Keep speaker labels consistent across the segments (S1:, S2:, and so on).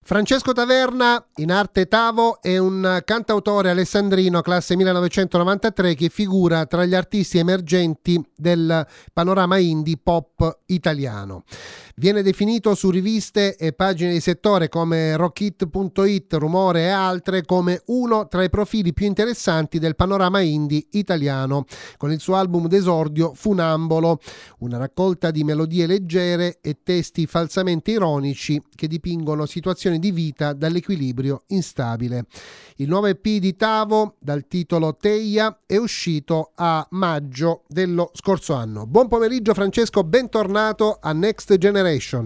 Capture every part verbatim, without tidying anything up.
S1: Francesco Taverna, in arte Tavo, è un cantautore alessandrino classe millenovecentonovantatré che figura tra gli artisti emergenti del panorama indie pop italiano. Viene definito su riviste e pagine di settore come Rockit punto it, Rumore e altre come uno tra i profili più interessanti del panorama indie italiano, con il suo album d'esordio Funambolo, una raccolta di melodie leggere e testi falsamente ironici che dipingono situazioni di vita dall'equilibrio instabile. Il nuovo E P di Tavo, dal titolo Teia, è uscito a maggio dello scorso anno. Buon pomeriggio Francesco, bentornato a Next Generation.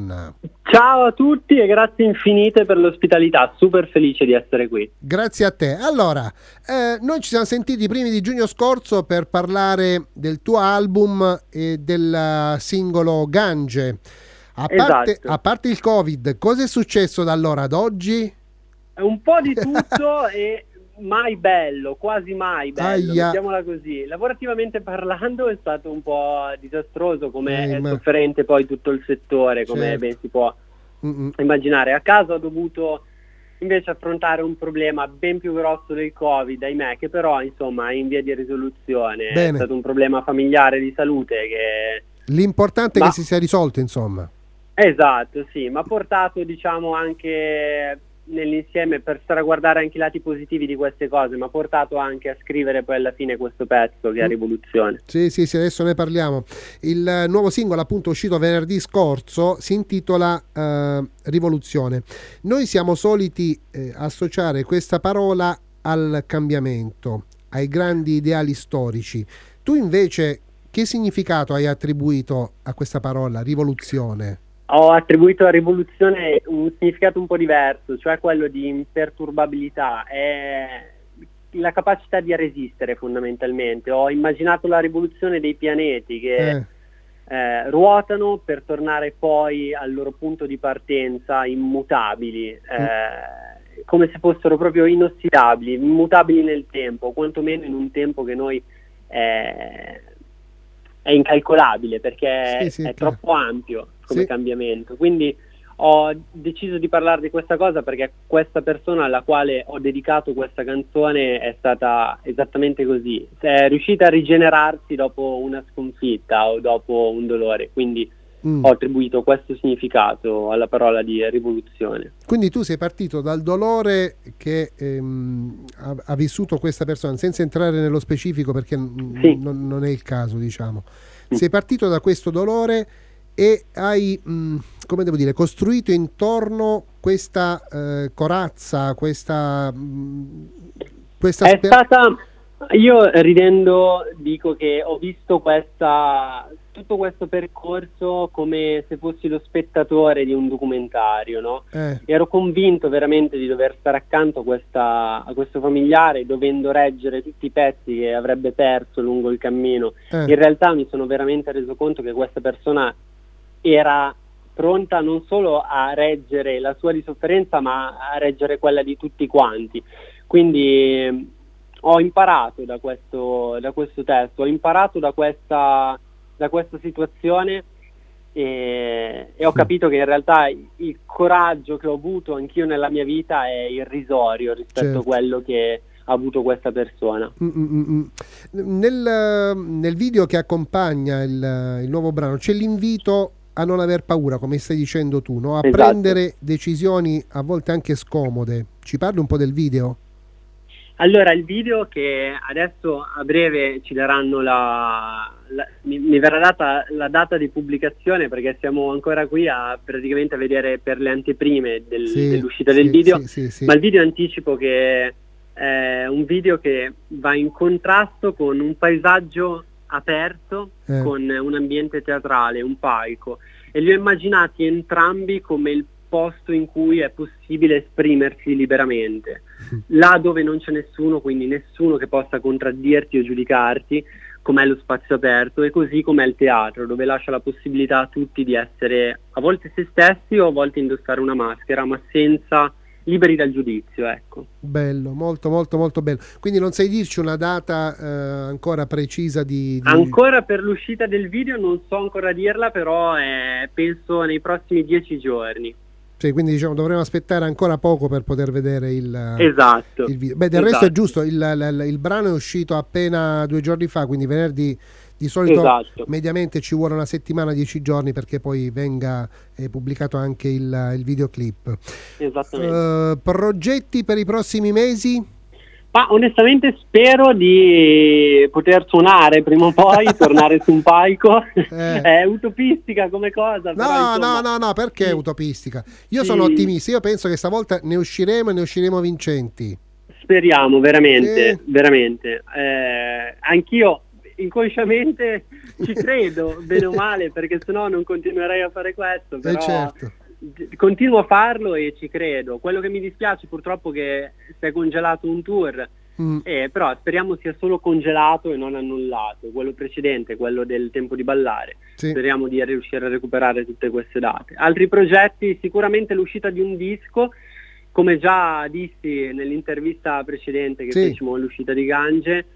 S2: Ciao a tutti e grazie infinite per l'ospitalità, super felice di essere qui.
S1: Grazie a te. Allora, eh, noi ci siamo sentiti i primi di giugno scorso per parlare del tuo album e del singolo Gange. A parte,
S2: esatto.
S1: a parte il Covid, cosa è successo da allora ad oggi?
S2: Un po' di tutto e mai bello, quasi mai bello,
S1: Aia.
S2: mettiamola così. Lavorativamente parlando è stato un po' disastroso, come
S1: Eh,
S2: è
S1: ma-
S2: sofferente poi tutto il settore, come
S1: Certo.
S2: ben si può
S1: Mm-mm.
S2: immaginare. A casa ho dovuto invece affrontare un problema ben più grosso del Covid, ahimè, che però insomma è in via di risoluzione.
S1: Bene.
S2: È stato un problema familiare di salute che...
S1: L'importante è
S2: Ma-
S1: che si sia risolto, insomma.
S2: Esatto, sì, ma ha portato diciamo anche nell'insieme, per stare a guardare anche i lati positivi di queste cose, ma ha portato anche a scrivere poi alla fine questo pezzo che è
S1: Mm.
S2: Rivoluzione.
S1: Sì, sì, sì, adesso ne parliamo. Il eh, nuovo singolo, appunto, uscito venerdì scorso, si intitola eh, Rivoluzione. Noi siamo soliti eh, associare questa parola al cambiamento, ai grandi ideali storici. Tu invece che significato hai attribuito a questa parola, rivoluzione?
S2: Ho attribuito a rivoluzione un significato un po' diverso, cioè quello di imperturbabilità, è la capacità di resistere fondamentalmente. Ho immaginato la rivoluzione dei pianeti che
S1: Eh,
S2: eh, ruotano per tornare poi al loro punto di partenza immutabili, eh, come se fossero proprio inossidabili, immutabili nel tempo, quantomeno in un tempo che noi eh, è incalcolabile perché
S1: Sì, sì,
S2: è
S1: chiaro.
S2: troppo ampio come
S1: Sì.
S2: cambiamento. Quindi ho deciso di parlare di questa cosa perché questa persona alla quale ho dedicato questa canzone è stata esattamente così, è riuscita a rigenerarsi dopo una sconfitta o dopo un dolore, quindi
S1: mm.
S2: ho attribuito questo significato alla parola di rivoluzione.
S1: Quindi tu sei partito dal dolore che ehm, ha, ha vissuto questa persona, senza entrare nello specifico perché n-
S2: Sì.
S1: non, non è il caso, diciamo.
S2: Mm.
S1: Sei partito da questo dolore e hai, mh, come devo dire, costruito intorno questa eh, corazza, questa, mh, questa
S2: È
S1: sper-
S2: stata, io ridendo dico che ho visto questa, tutto questo percorso come se fossi lo spettatore di un documentario, no?
S1: eh,
S2: Ero convinto veramente di dover stare accanto a, questa, a questo familiare, dovendo reggere tutti i pezzi che avrebbe perso lungo il cammino.
S1: eh,
S2: In realtà mi sono veramente reso conto che questa persona era pronta non solo a reggere la sua di sofferenza, ma a reggere quella di tutti quanti. Quindi eh, ho imparato da questo, da questo testo, ho imparato da questa, da questa situazione e, e ho
S1: Sì.
S2: capito che in realtà il coraggio che ho avuto anch'io nella mia vita è irrisorio rispetto
S1: Certo.
S2: a quello che ha avuto questa persona.
S1: Mm, mm, mm. Nel, nel video che accompagna il, il nuovo brano c'è l'invito a non aver paura, come stai dicendo tu, no? A
S2: Esatto.
S1: prendere decisioni a volte anche scomode. Ci parli un po' del video?
S2: Allora, il video che adesso a breve ci daranno la, la mi, mi verrà data la data di pubblicazione perché siamo ancora qui a praticamente a vedere per le anteprime del-
S1: Sì,
S2: dell'uscita
S1: sì,
S2: del video,
S1: sì, sì, sì.
S2: ma il video anticipo che è un video che va in contrasto con un paesaggio aperto,
S1: Eh.
S2: con un ambiente teatrale, un palco, e li ho immaginati entrambi come il posto in cui è possibile esprimersi liberamente, là dove non c'è nessuno, quindi nessuno che possa contraddirti o giudicarti, com'è lo spazio aperto, e così com'è il teatro, dove lascia la possibilità a tutti di essere a volte se stessi o a volte indossare una maschera, ma senza liberi dal giudizio, ecco.
S1: Bello, molto molto molto bello. Quindi non sai dirci una data eh, ancora precisa di, di...
S2: Ancora per l'uscita del video non so ancora dirla, però eh, penso nei prossimi dieci giorni.
S1: Sì, quindi diciamo dovremo aspettare ancora poco per poter vedere il,
S2: esatto,
S1: il video. Beh, del
S2: esatto.
S1: resto è giusto, il, il, il brano è uscito appena due giorni fa, quindi venerdì. Di solito
S2: esatto.
S1: mediamente ci vuole una settimana, dieci giorni perché poi venga eh, pubblicato anche il, il videoclip.
S2: Esattamente.
S1: Uh, progetti per i prossimi mesi?
S2: Ma onestamente spero di poter suonare prima o poi, tornare su un palco. Eh. È utopistica come cosa.
S1: No,
S2: però, insomma,
S1: no, no, no, perché
S2: sì.
S1: è utopistica? Io
S2: sì.
S1: sono ottimista, io penso che stavolta ne usciremo e ne usciremo vincenti.
S2: Speriamo, veramente,
S1: sì.
S2: veramente. Eh, anch'io inconsciamente ci credo, bene o male, perché sennò non continuerei a fare questo, però
S1: eh certo.
S2: continuo a farlo e ci credo. Quello che mi dispiace purtroppo è che si è congelato un tour, mm. eh, però speriamo sia solo congelato e non annullato, quello precedente, quello del Tempo di Ballare. Sì. Speriamo di riuscire a recuperare tutte queste date. Altri progetti, sicuramente l'uscita di un disco, come già dissi nell'intervista precedente che sì. fecimo all'uscita di Gange,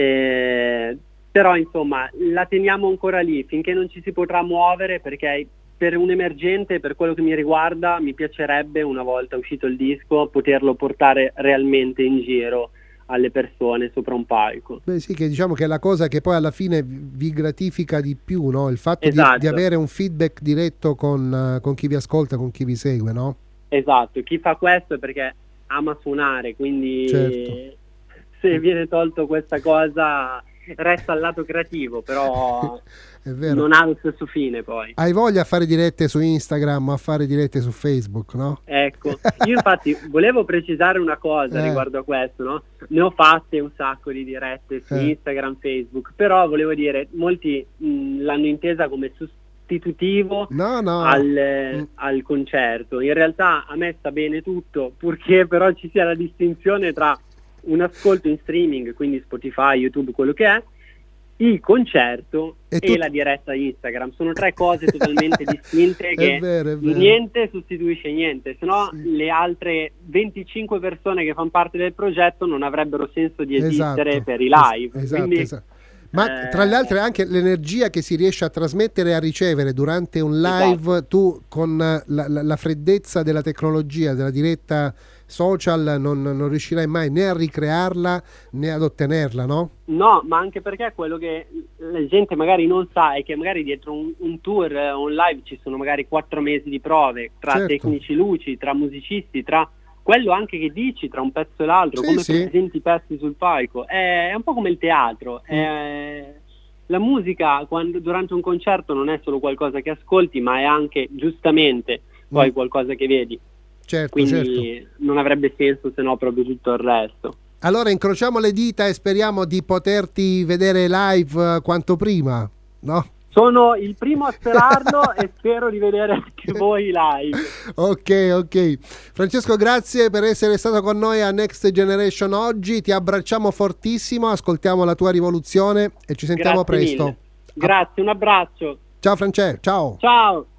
S2: eh, però insomma la teniamo ancora lì finché non ci si potrà muovere, perché per un emergente, per quello che mi riguarda, mi piacerebbe, una volta uscito il disco, poterlo portare realmente in giro alle persone sopra un palco.
S1: Beh sì, che diciamo che è la cosa che poi alla fine vi gratifica di più, no? Il fatto
S2: esatto.
S1: di, di avere un feedback diretto con, con chi vi ascolta, con chi vi segue, no?
S2: Esatto, chi fa questo è perché ama suonare, quindi
S1: certo.
S2: se viene tolto questa cosa resta al lato creativo, però
S1: è vero.
S2: Non ha lo stesso fine poi.
S1: Hai voglia a fare dirette su Instagram o a fare dirette su Facebook, no?
S2: Ecco, io infatti volevo precisare una cosa eh. riguardo a questo, no? Ne ho fatte un sacco di dirette su eh. Instagram, Facebook, però volevo dire, molti mh, l'hanno intesa come sostitutivo
S1: no, no.
S2: Al, mm. al concerto. In realtà a me sta bene tutto, purché però ci sia la distinzione tra un ascolto in streaming, quindi Spotify, YouTube, quello che è, il concerto e, e tu... la diretta Instagram. Sono tre cose totalmente distinte che
S1: è vero, è vero.
S2: Niente sostituisce niente, se no sì. le altre venticinque persone che fanno parte del progetto non avrebbero senso di esistere
S1: esatto.
S2: per i live.
S1: Esatto,
S2: quindi,
S1: esatto. Ma tra le altre anche l'energia che si riesce a trasmettere e a ricevere durante un live, esatto. tu con la, la, la freddezza della tecnologia, della diretta social non, non riuscirai mai né a ricrearla né ad ottenerla, no?
S2: No, ma anche perché quello che la gente magari non sa è che magari dietro un, un tour, un live ci sono magari quattro mesi di prove tra certo. tecnici luci, tra musicisti, tra quello anche che dici tra un pezzo e l'altro, sì, come sì. presenti i pezzi sul palco, è, è un po' come il teatro. Mm. È, la musica quando, durante un concerto non è solo qualcosa che ascolti, ma è anche giustamente poi mm. qualcosa che vedi.
S1: Certo,
S2: quindi
S1: certo.
S2: non avrebbe senso se no proprio tutto il resto.
S1: Allora incrociamo le dita e speriamo di poterti vedere live quanto prima, no?
S2: Sono il primo a sperarlo e spero di vedere anche voi live.
S1: Ok, ok. Francesco, grazie per essere stato con noi a Next Generation oggi. Ti abbracciamo fortissimo, ascoltiamo la tua rivoluzione e ci sentiamo
S2: grazie
S1: presto.
S2: Mille. Grazie, un abbraccio.
S1: Ciao Francesco, ciao.
S2: Ciao.